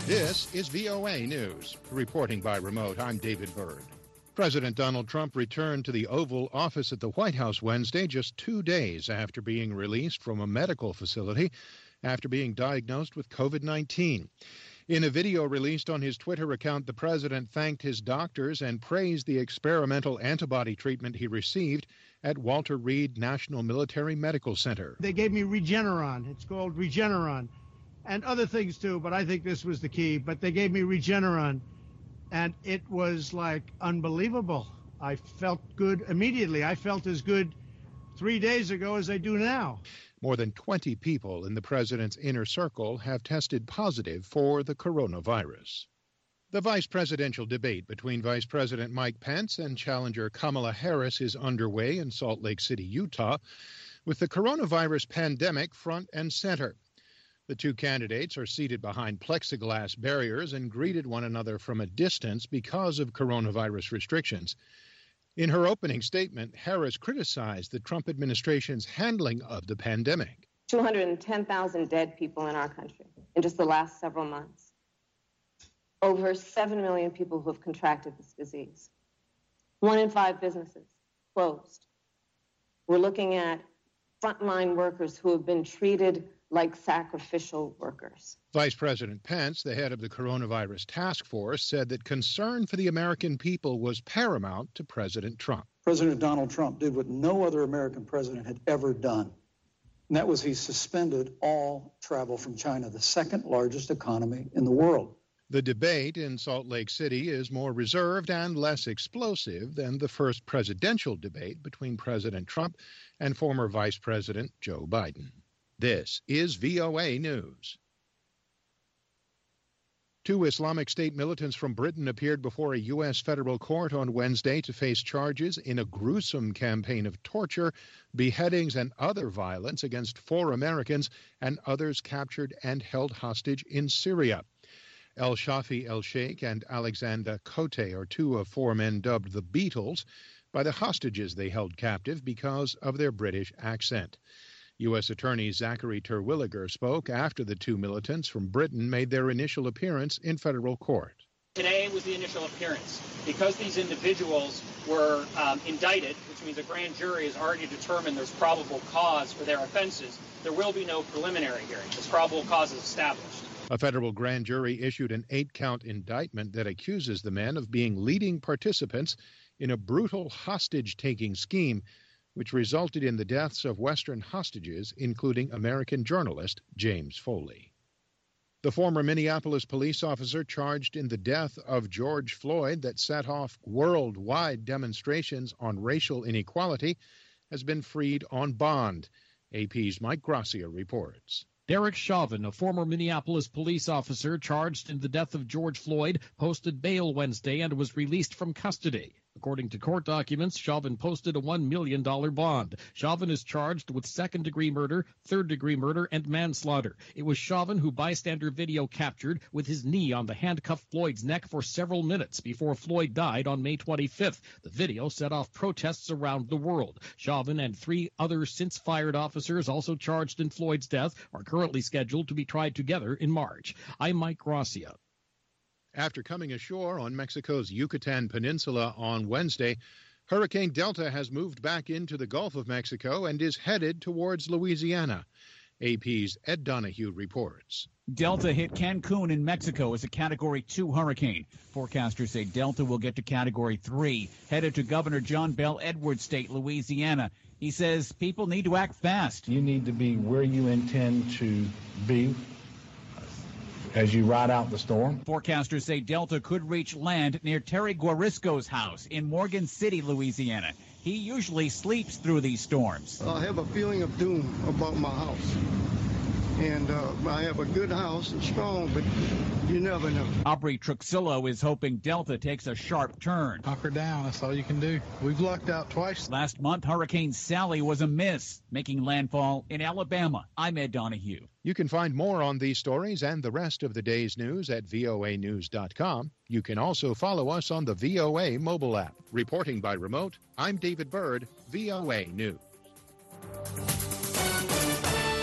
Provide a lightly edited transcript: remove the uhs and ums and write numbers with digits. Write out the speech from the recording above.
This is VOA News. Reporting by remote, I'm David Byrd. President Donald Trump returned to the Oval Office at the White House Wednesday, just 2 days after being released from a medical facility after being diagnosed with COVID-19. In a video released on his Twitter account, the president thanked his doctors and praised the experimental antibody treatment he received at Walter Reed National Military Medical Center. They gave me Regeneron. It's called Regeneron. And other things too, but I think this was the key. But they gave me Regeneron, and it was like unbelievable. I felt good immediately. I felt as good 3 days ago as I do now. More than 20 people in the president's inner circle have tested positive for the coronavirus. The vice presidential debate between Vice President Mike Pence and challenger Kamala Harris is underway in Salt Lake City, Utah, with the coronavirus pandemic front and center. The two candidates are seated behind plexiglass barriers and greeted one another from a distance because of coronavirus restrictions. In her opening statement, Harris criticized the Trump administration's handling of the pandemic. 210,000 dead people in our country in just the last several months. Over 7 million people who have contracted this disease. 1 in 5 businesses closed. We're looking at frontline workers who have been treated like sacrificial workers. Vice President Pence, the head of the coronavirus task force, said that concern for the American people was paramount to President Trump. President Donald Trump did what no other American president had ever done, and that was he suspended all travel from China, the second largest economy in the world. The debate in Salt Lake City is more reserved and less explosive than the first presidential debate between President Trump and former Vice President Joe Biden. This is VOA News. 2 Islamic State militants from Britain appeared before a U.S. federal court on Wednesday to face charges in a gruesome campaign of torture, beheadings, and other violence against 4 Americans and others captured and held hostage in Syria. El Shafi El Sheikh and Alexander Cote are 2 of 4 men dubbed the Beatles by the hostages they held captive because of their British accent. U.S. Attorney Zachary Terwilliger spoke after the 2 militants from Britain made their initial appearance in federal court. Today was the initial appearance. Because these individuals were indicted, which means a grand jury has already determined there's probable cause for their offenses, there will be no preliminary hearing. This probable cause is established. A federal grand jury issued an 8-count indictment that accuses the men of being leading participants in a brutal hostage-taking scheme which resulted in the deaths of Western hostages, including American journalist James Foley. The former Minneapolis police officer charged in the death of George Floyd that set off worldwide demonstrations on racial inequality has been freed on bond. AP's Mike Gracia reports. Derek Chauvin, a former Minneapolis police officer charged in the death of George Floyd, posted bail Wednesday and was released from custody. According to court documents, Chauvin posted a $1 million bond. Chauvin is charged with second-degree murder, third-degree murder, and manslaughter. It was Chauvin who bystander video captured with his knee on the handcuffed Floyd's neck for several minutes before Floyd died on May 25th. The video set off protests around the world. Chauvin and 3 other since-fired officers also charged in Floyd's death are currently scheduled to be tried together in March. I'm Mike Gracia. After coming ashore on Mexico's Yucatan Peninsula on Wednesday, Hurricane Delta has moved back into the Gulf of Mexico and is headed towards Louisiana. AP's Ed Donahue reports. Delta hit Cancun in Mexico as a Category 2 hurricane. Forecasters say Delta will get to Category 3, headed to Governor John Bel Edwards State, Louisiana. He says people need to act fast. You need to be where you intend to be as you ride out the storm. Forecasters say Delta could reach land near Terry Guarisco's house in Morgan City, Louisiana. He usually sleeps through these storms. I have a feeling of doom about my house. And I have a good house and strong, but you never know. Aubrey Truxillo is hoping Delta takes a sharp turn. Hunker down, that's all you can do. We've lucked out twice. Last month, Hurricane Sally was a miss, making landfall in Alabama. I'm Ed Donahue. You can find more on these stories and the rest of the day's news at voanews.com. You can also follow us on the VOA mobile app. Reporting by remote, I'm David Byrd, VOA News.